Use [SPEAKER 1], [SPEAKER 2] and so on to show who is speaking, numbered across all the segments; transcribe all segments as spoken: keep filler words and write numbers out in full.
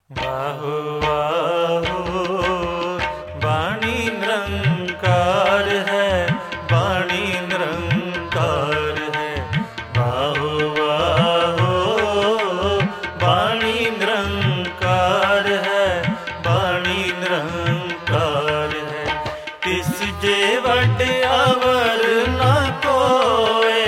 [SPEAKER 1] वाहो वाहो वाणी निरंकार है, वाणी निरंकार है। वाहो वाहो वाणी निरंकार है, वाणी निरंकार है। तिस जे वड अवर न कोय,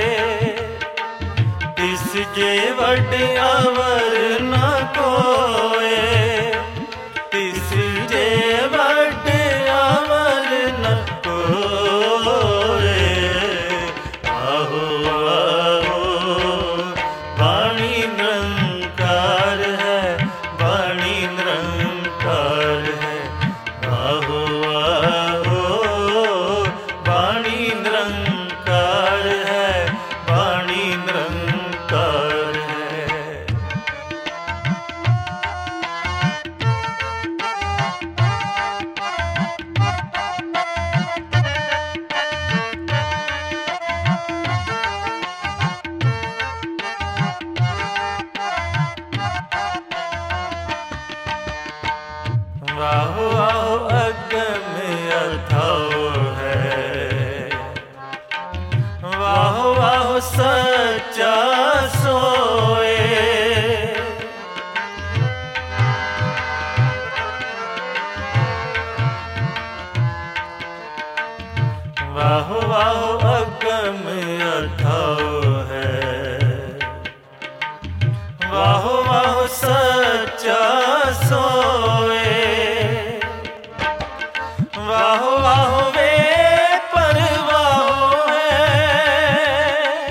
[SPEAKER 1] तिस जे वड अवर न कोय, तिस जे वड अवर न कोय। आहो आहो वाणी निरंकार है, वाणी निरंकार है। आहो आहो वाणी निरंकार है, वाणी निरंकार है। वाहो वाहो अगम अथाओ है, वाहो वाहो सच्चा सोए। वाहो वाहो अगम अथाओ है, वाहो वाहो सच्चा सोए। वाहो वाहो वे परवाहो है,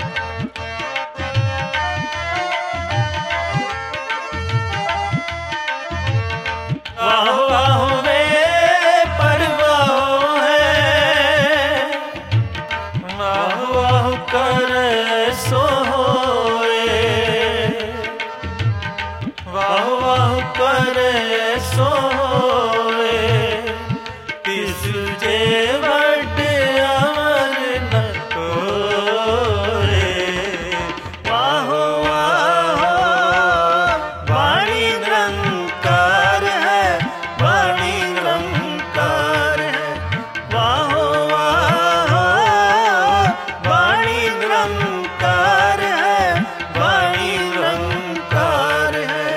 [SPEAKER 1] वाहो वाहो वे परवाहो है। वाहो वाहो कर सो होए, वाहो वाहो कर सो होए। तिस जे वड अवर न कोय। वाहो वाहो वाणी निरंकार है, वाणी निरंकार है। वाहो वाहो वाणी निरंकार है, वाणी निरंकार है।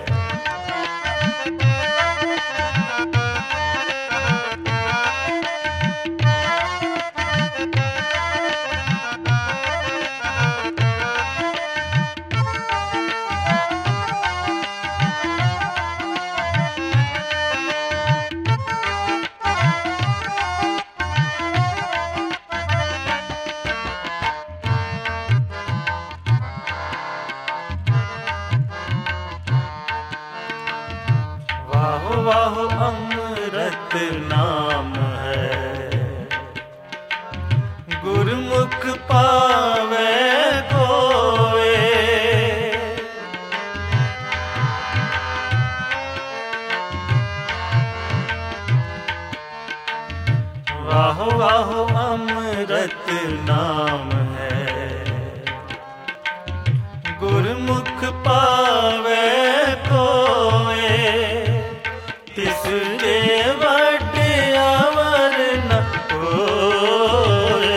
[SPEAKER 1] वाहो वाहो अमृत नाम है, गुरमुख पावे कोय। वाहो वाहो अमृत नाम है, गुरमुख पावे कोय। तिस जे वड अवर न कोय,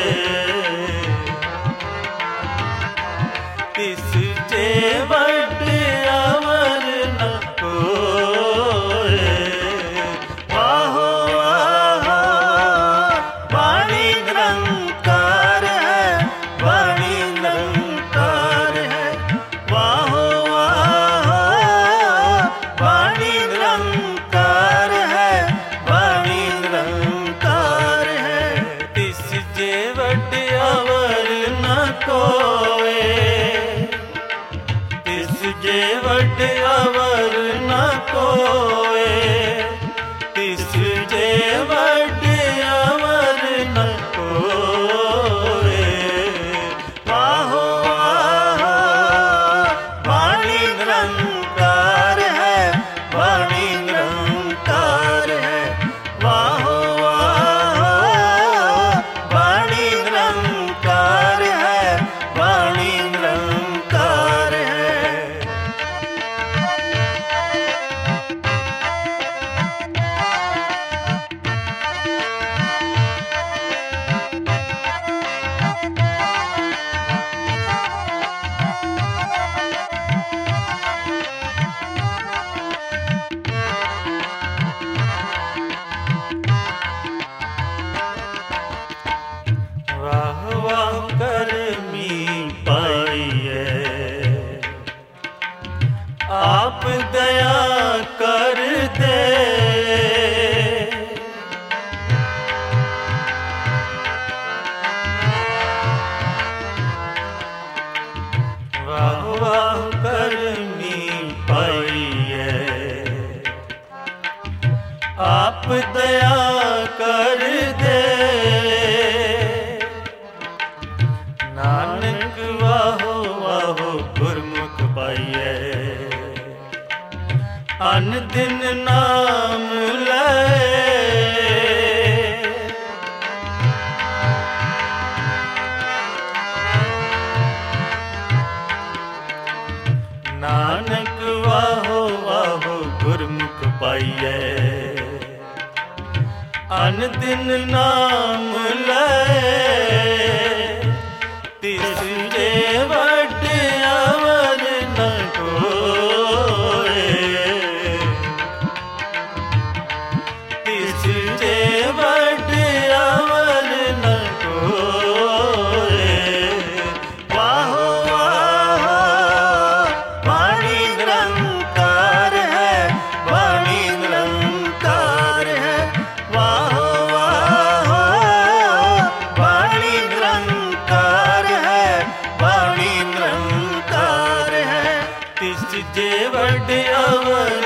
[SPEAKER 1] तिस जे वड अवर न कोय। वाहो वाहो वाणी निरंकार है, वाणी निरंकार है। वाहो वाहो वाणी निरंकार है, वाणी निरंकार है। तिस जे वड अवर न कोय, तिस जे वड अवर न कोय, तिस जे वड अवर न कोय। वाहो वाहो वाणी निरंकार है, वाणी निरंकार है। वाहो वाहो वाणी निरंकार है, वाणी निरंकार है। आप दया कर दे। वाह वाह करनी पाइए, आप दया कर दे। नानक वाहो वाहो गुरमुख पाइए, अन दिन नाम ले। नानक वाहो वाहो गुरमुख पाइए, अन दिन नाम ले। तिस जे वड अवर न कोय, तिस जे वड अवर न कोय। वाहो वाहो वाणी निरंकार है, वाणी निरंकार है। वाहो वाहो वाणी निरंकार है, वाणी निरंकार है। तिस जे वड अवर